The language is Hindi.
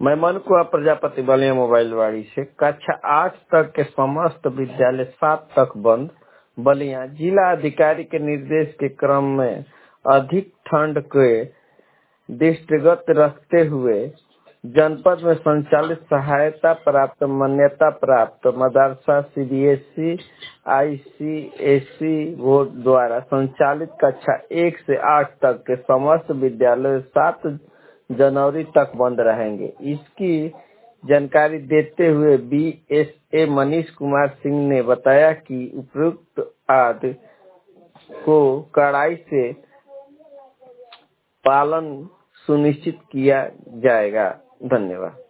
मैं मनुकुआ प्रजापति बलिया मोबाइल वाड़ी से कक्षा 8 तक के समस्त विद्यालय 7 तक बंद। बलिया जिला अधिकारी के निर्देश के क्रम में अधिक ठंड के दृष्टिगत रखते हुए जनपद में संचालित सहायता प्राप्त मान्यता प्राप्त मदरसा सीबीएसई आईसीएसई बोर्ड द्वारा संचालित कक्षा 1 से 8 तक के समस्त विद्यालय 7 जनवरी तक बंद रहेंगे। इसकी जानकारी देते हुए बीएसए मनीष कुमार सिंह ने बताया कि उपयुक्त आदेश को कड़ाई से पालन सुनिश्चित किया जाएगा। धन्यवाद।